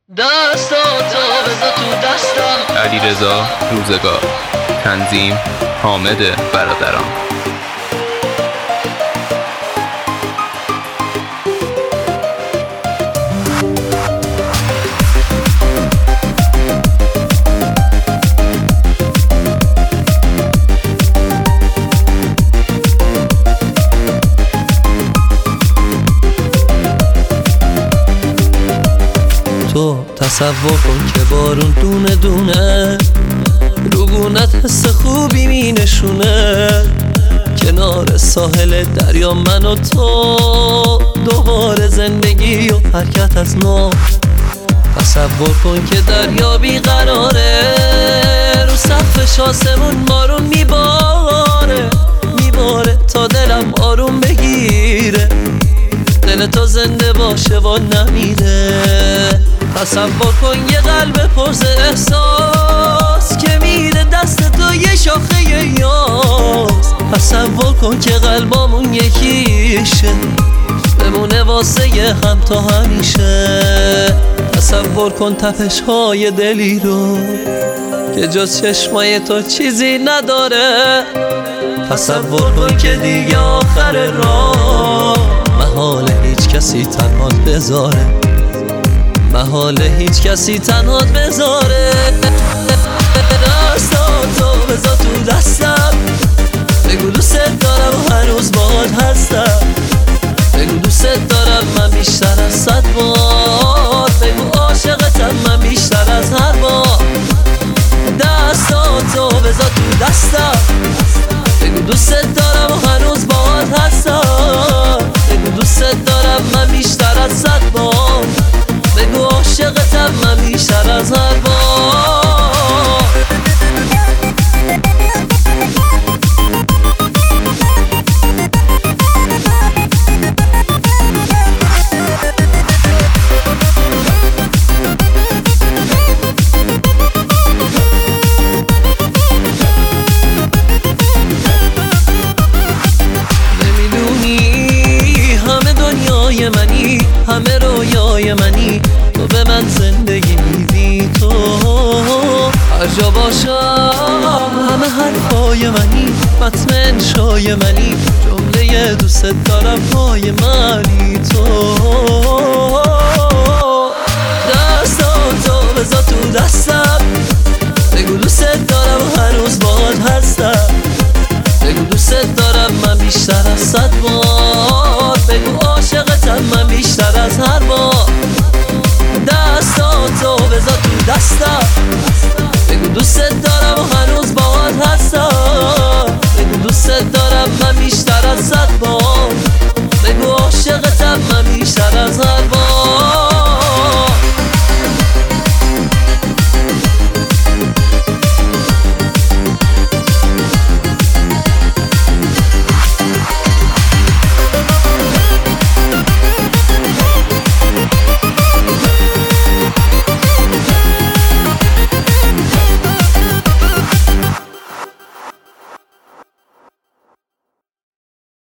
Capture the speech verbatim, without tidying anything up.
دستاتو بذار تو دستم. علیرضا روزگار. تنظیم حامد برادران. تو تصور کن که بارون دونه دونه روبونت حس خوبی می نشونه. کنار ساحل دریا من و تو دوباره زندگی و حرکت از نو. تصور کن که دریا بیقراره، رو سقفش آسمون بارون میباره میباره تا دلم آروم بگیره، دل تو زنده باشه و نمیره. تصور کن یه قلب پرز احساس که میره دست تو یه شاخه یاس. تصور کن که قلبامون یکیشه، بمونه واسه هم تا همیشه. تصور کن تپش های دلی رو که جز چشمای تو چیزی نداره. تصور کن که دیگه آخر راه محال هیچ کسی تنهات بذاره، محال هیچ کسی تنهات بذاره. دستاتو بذار تو دستم، بگو دوست دارم و هنوز باهات هستم. بگو دوست دارم من بیشتر از صد بار، بگو عاشقتم من بیشتر از هر بار. دستاتو بذار تو دستم، بگو دوست دارم و هنوز باهات هستم. بگو دوست دارم من بیشتر از صد بار، بگو عاشقتم من بیشتر از هر بار. همه رویای منی، تو به من زندگی میدی. تو هر جا باشم همه حرفای منی، متن انشای منی، جمله دوست دارم پای منی. تو دستاتو بذار تو دستم، بگو دوست دارم و هنوز باهات هستم. بگو دوست دارم من بیشتر از صد بار، بگو عاشقتم من بیشتر از هر بار. دستاتو بذار تو دستم، بگو دوست دارم و هنوز باهات هستم. بگو دوست دارم من بیشتر از